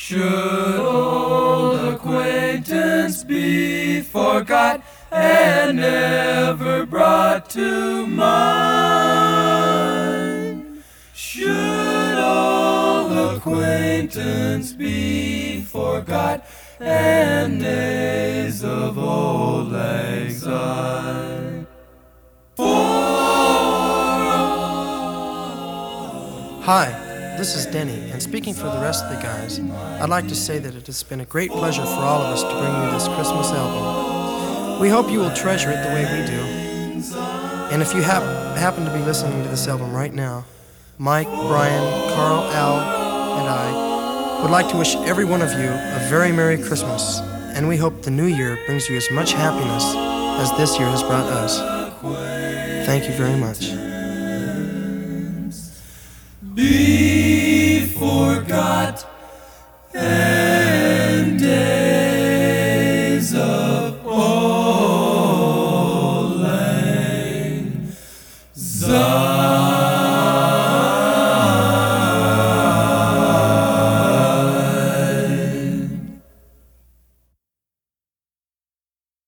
Should old acquaintance be forgot and never brought to mind? Should old acquaintance be forgot and days of old lang syne? Hi, this is Denny, and speaking for the rest of the guys, I'd like to say that it has been a great pleasure for all of us to bring you this Christmas album. We hope you will treasure it the way we do. And if you happen to be listening to this album right now, Mike, Brian, Carl, Al, and I would like to wish every one of you a very Merry Christmas, and we hope the new year brings you as much happiness as this year has brought us. Thank you very much. Be forgot and days of old lang syne.